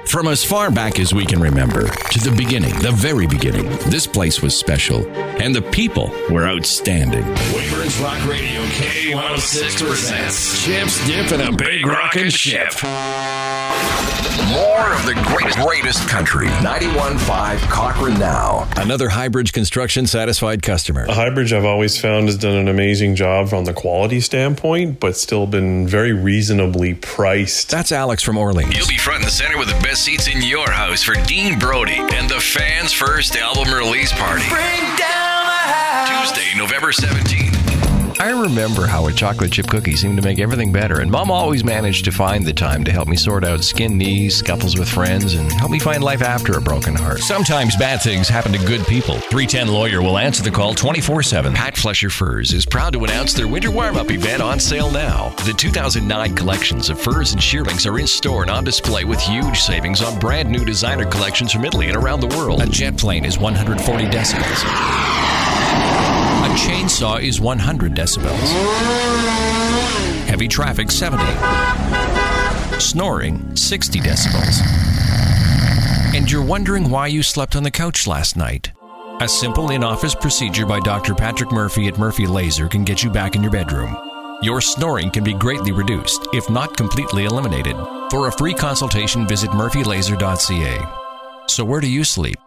From as far back as we can remember, to the beginning, the very beginning, this place was special, and the people were outstanding. Weyburns Rock Radio K106 presents Chips Dip and a Big Rockin' Ship. More of the greatest country. 91.5 Cochrane Now. Another Highbridge Construction satisfied customer. Highbridge, I've always found, has done an amazing job from the quality standpoint, but still been very reasonably priced. That's Alex from Orleans. You'll be front and center with the best seats in your house for Dean Brody and the fans' first album release party. Bring down the house. Tuesday, November 17th. I remember how a chocolate chip cookie seemed to make everything better, and Mom always managed to find the time to help me sort out skinned knees, scuffles with friends, and help me find life after a broken heart. Sometimes bad things happen to good people. 310 Lawyer will answer the call 24/7. Pat Flesher Furs is proud to announce their winter warm-up event on sale now. The 2009 collections of furs and shearlings are in store and on display with huge savings on brand new designer collections from Italy and around the world. A jet plane is 140 decibels. A chainsaw is 100 decibels. Heavy traffic, 70. Snoring, 60 decibels. And you're wondering why you slept on the couch last night. A simple in-office procedure by Dr. Patrick Murphy at Murphy Laser can get you back in your bedroom. Your snoring can be greatly reduced, if not completely eliminated. For a free consultation, visit murphylaser.ca. So where do you sleep?